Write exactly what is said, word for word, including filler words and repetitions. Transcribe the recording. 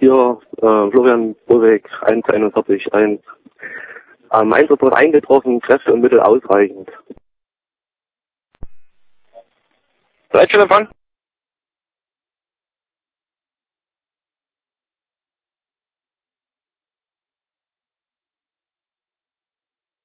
Hier, äh, Florian Burweg, eins einundvierzig eins. Ähm, Einsatz wurde eingetroffen, Kräfte und Mittel ausreichend. Leitstellempfang?